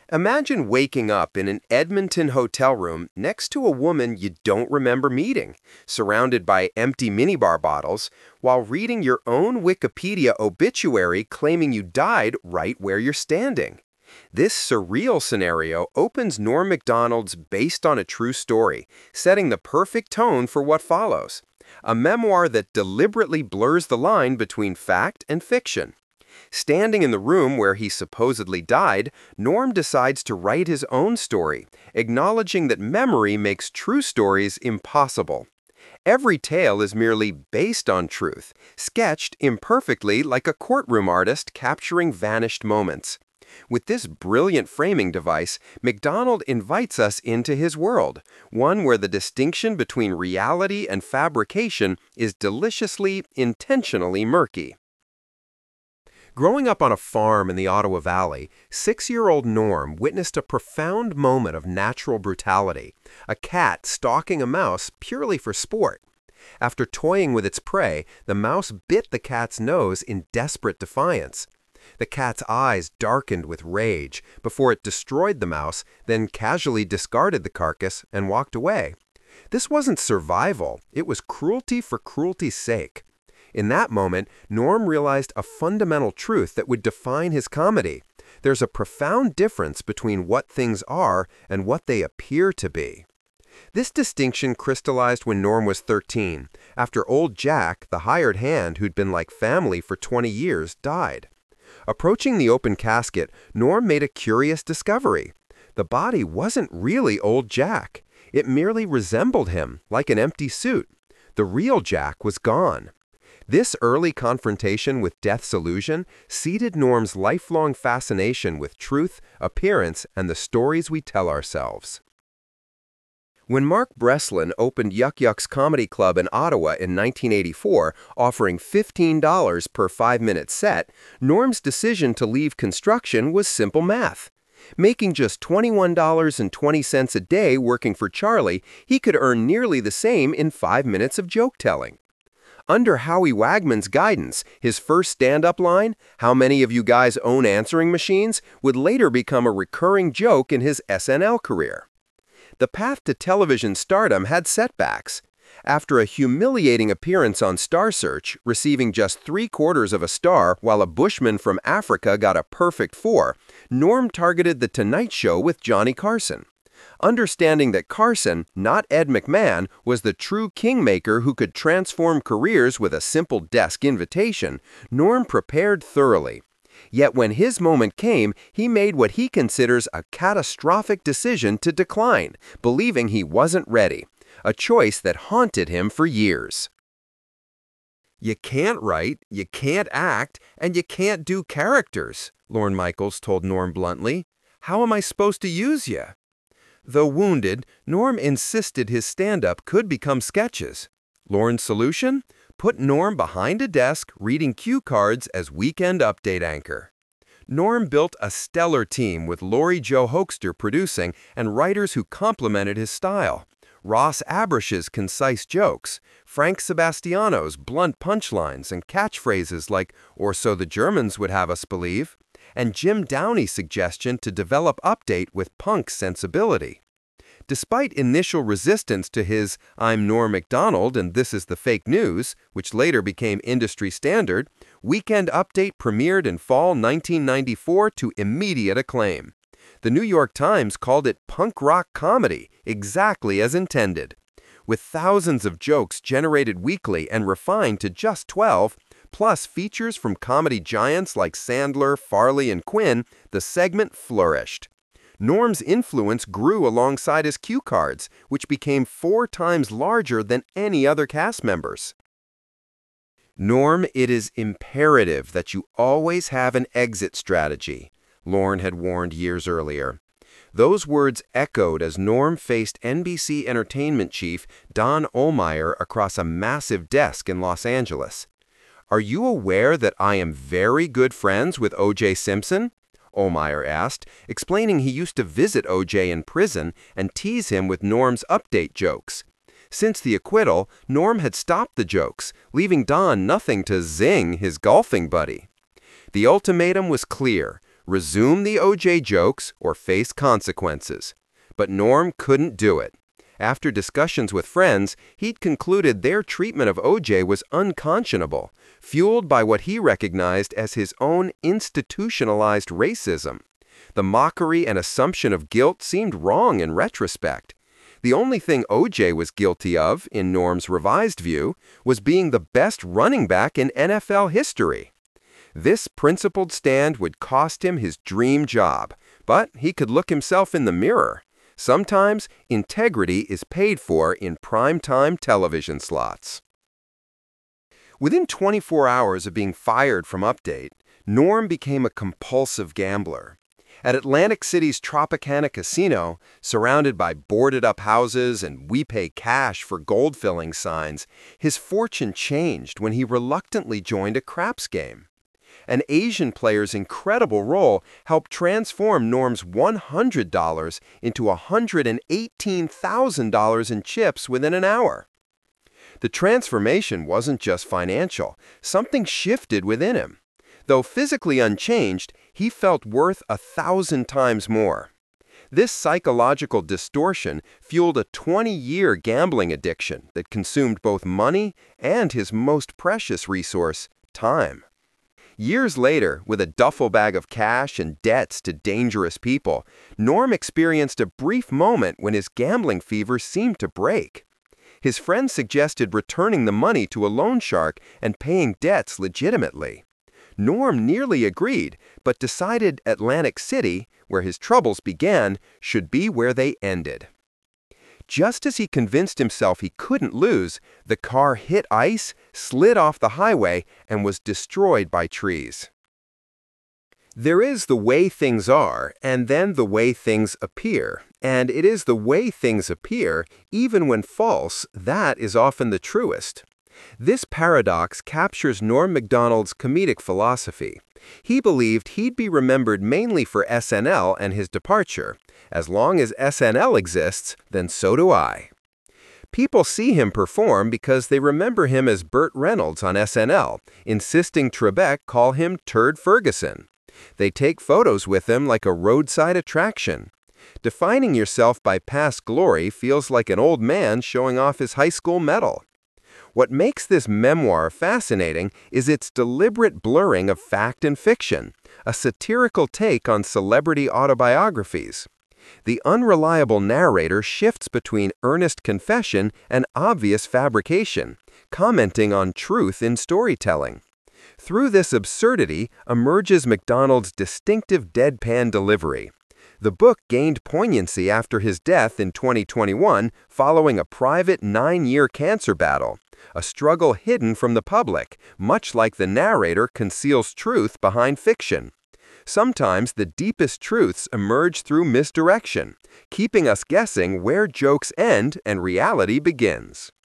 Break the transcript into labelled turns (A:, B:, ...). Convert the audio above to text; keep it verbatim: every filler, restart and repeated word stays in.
A: Imagine waking up in an Edmonton hotel room next to a woman you don't remember meeting, surrounded by empty minibar bottles, while reading your own Wikipedia obituary claiming you died right where you're standing. This surreal scenario opens Norm Macdonald's Based on a True Story, setting the perfect tone for what follows. A memoir that deliberately blurs the line between fact and fiction. Standing in the room where he supposedly died, Norm decides to write his own story, acknowledging that memory makes true stories impossible. Every tale is merely based on truth, sketched imperfectly like a courtroom artist capturing vanished moments. With this brilliant framing device, Macdonald invites us into his world, one where the distinction between reality and fabrication is deliciously, intentionally murky. Growing up on a farm in the Ottawa Valley, six-year-old Norm witnessed a profound moment of natural brutality, a cat stalking a mouse purely for sport. After toying with its prey, the mouse bit the cat's nose in desperate defiance. The cat's eyes darkened with rage before it destroyed the mouse, then casually discarded the carcass and walked away. This wasn't survival, it was cruelty for cruelty's sake. In that moment, Norm realized a fundamental truth that would define his comedy. There's a profound difference between what things are and what they appear to be. This distinction crystallized when Norm was thirteen, after old Jack, the hired hand who'd been like family for twenty years, died. Approaching the open casket, Norm made a curious discovery. The body wasn't really old Jack. It merely resembled him, like an empty suit. The real Jack was gone. This early confrontation with death's illusion seeded Norm's lifelong fascination with truth, appearance, and the stories we tell ourselves. When Mark Breslin opened Yuk Yuk's Comedy Club in Ottawa in nineteen eighty-four, offering fifteen dollars per five-minute set, Norm's decision to leave construction was simple math. Making just twenty-one dollars and twenty cents a day working for Charlie, he could earn nearly the same in five minutes of joke-telling. Under Howie Wagman's guidance, his first stand-up line, "How many of you guys own answering machines?" would later become a recurring joke in his S N L career. The path to television stardom had setbacks. After a humiliating appearance on Star Search, receiving just three-quarters of a star while a bushman from Africa got a perfect four, Norm targeted The Tonight Show with Johnny Carson. Understanding that Carson, not Ed McMahon, was the true kingmaker who could transform careers with a simple desk invitation, Norm prepared thoroughly. Yet when his moment came, he made what he considers a catastrophic decision to decline, believing he wasn't ready, a choice that haunted him for years. "You can't write, you can't act, and you can't do characters," Lorne Michaels told Norm bluntly. "How am I supposed to use you?" Though wounded, Norm insisted his stand-up could become sketches. Lorne's solution? Put Norm behind a desk reading cue cards as weekend update anchor. Norm built a stellar team with Laurie Jo Hoekster producing and writers who complemented his style. Ross Abrish's concise jokes, Frank Sebastiano's blunt punchlines and catchphrases like, "or so the Germans would have us believe," and Jim Downey's suggestion to develop Update with punk sensibility. Despite initial resistance to his "I'm Norm Macdonald and this is the fake news," which later became industry standard, Weekend Update premiered in fall nineteen ninety-four to immediate acclaim. The New York Times called it punk rock comedy, exactly as intended. With thousands of jokes generated weekly and refined to just twelve, plus features from comedy giants like Sandler, Farley, and Quinn, the segment flourished. Norm's influence grew alongside his cue cards, which became four times larger than any other cast members. "Norm, it is imperative that you always have an exit strategy," Lorne had warned years earlier. Those words echoed as Norm faced N B C Entertainment chief Don Ohlmeyer across a massive desk in Los Angeles. "Are you aware that I am very good friends with O J Simpson?" Ohlmeyer asked, explaining he used to visit O J in prison and tease him with Norm's update jokes. Since the acquittal, Norm had stopped the jokes, leaving Don nothing to zing his golfing buddy. The ultimatum was clear. resume the O J jokes or face consequences. But Norm couldn't do it. After discussions with friends, he'd concluded their treatment of O J was unconscionable, fueled by what he recognized as his own institutionalized racism. The mockery and assumption of guilt seemed wrong in retrospect. The only thing O J was guilty of, in Norm's revised view, was being the best running back in N F L history. This principled stand would cost him his dream job, but he could look himself in the mirror. Sometimes, integrity is paid for in primetime television slots. Within twenty-four hours of being fired from Update, Norm became a compulsive gambler. At Atlantic City's Tropicana Casino, surrounded by boarded-up houses and "We pay cash for gold-filling" signs, his fortune changed when he reluctantly joined a craps game. An Asian player's incredible role helped transform Norm's one hundred dollars into one hundred eighteen thousand dollars in chips within an hour. The transformation wasn't just financial. Something shifted within him. Though physically unchanged, he felt worth a thousand times more. This psychological distortion fueled a twenty-year gambling addiction that consumed both money and his most precious resource, time. Years later, with a duffel bag of cash and debts to dangerous people, Norm experienced a brief moment when his gambling fever seemed to break. His friends suggested returning the money to a loan shark and paying debts legitimately. Norm nearly agreed, but decided Atlantic City, where his troubles began, should be where they ended. Just as he convinced himself he couldn't lose, the car hit ice, slid off the highway, and was destroyed by trees. There is the way things are, and then the way things appear. And it is the way things appear, even when false, that is often the truest. This paradox captures Norm Macdonald's comedic philosophy. He believed he'd be remembered mainly for S N L and his departure. As long as S N L exists, then so do I. People see him perform because they remember him as Burt Reynolds on S N L, insisting Trebek call him Turd Ferguson. They take photos with him like a roadside attraction. Defining yourself by past glory feels like an old man showing off his high school medal. What makes this memoir fascinating is its deliberate blurring of fact and fiction, a satirical take on celebrity autobiographies. The unreliable narrator shifts between earnest confession and obvious fabrication, commenting on truth in storytelling. Through this absurdity emerges Macdonald's distinctive deadpan delivery. The book gained poignancy after his death in twenty twenty-one following a private nine-year cancer battle, a struggle hidden from the public, much like the narrator conceals truth behind fiction. Sometimes the deepest truths emerge through misdirection, keeping us guessing where jokes end and reality begins.